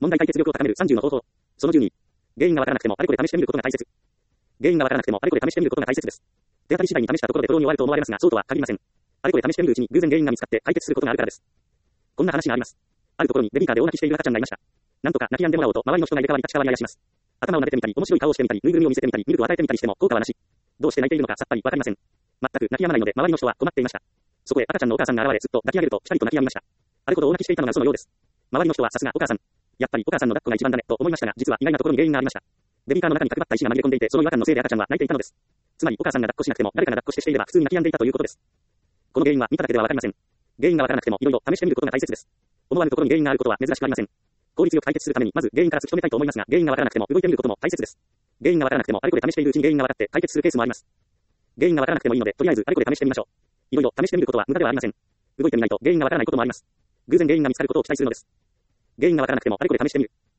問題解決力を高める30の方法。その12。原因がわからなくてもあれこれ試してみることが大切。原因がわからなくてもあれこれ試してみることが大切です。手当たり次第に試したところでプロに終わると思われますが、そうとは限りません。あれこれ試してみるうちに偶然原因が見つかって解決することがあるからです。こんな話があります。あるところにベビーカーで大泣きしている赤ちゃんがいました。なんとか泣き止んでもらおうと周りの人が入れ替わり立ち代わりあやします。頭を撫でてみたり、面白い顔をしてみたり、ぬいぐるみを見せてみたり、ミルクを与えてみたりしても効果はなし。どうして泣いているのかさっぱりわかりません。全く泣き止まないので周りの人は困っていました。そこへ赤ちゃんのお母さんが現れ、すっと抱き上げるとピタリと泣き止みました。あれほど大泣きしていたのが嘘のようです。周りの人はさすがお母さん。やっぱりお母さんの抱っこが一番だねと思いましたが、実は意外なところに原因がありました。ベビーカーの中に角張った石が紛れ込んでいて、その違和感のせいで赤ちゃんは泣いていたのです。つまりお母さんが抱っこしなくても誰かが抱っこしていれば普通に泣き止んでいたということです。この原因は見ただけではわかりません。原因がわからなくてもいろいろ試してみることが大切です。思わぬところに原因があることは珍しくありません。効率よく解決するためにまず原因から突き止めたいと思いますが、原因がわからなくても動いてみることも大切です。原因がわからなくてもあれこれ試しているうちに原因がわかって解決するケースもあります。原因がわからなくてもいいので、とりあえずあれこれ試してみましょう。いろいろ試してみることは無駄ではありません。動いてみないと原因がわからないこともあります。偶然原因が見つかることを期待するのです。原因がわからなくてもあれこれ試してみる。